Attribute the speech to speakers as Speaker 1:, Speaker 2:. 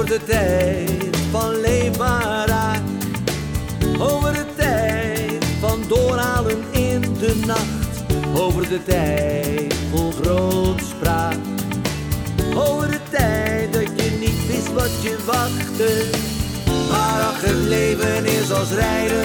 Speaker 1: over de tijd van leefbaarheid, over de tijd van doorhalen in de nacht, over de tijd vol grootspraak, over de tijd dat je niet wist wat je wachtte. Maar ach, het leven is als rijden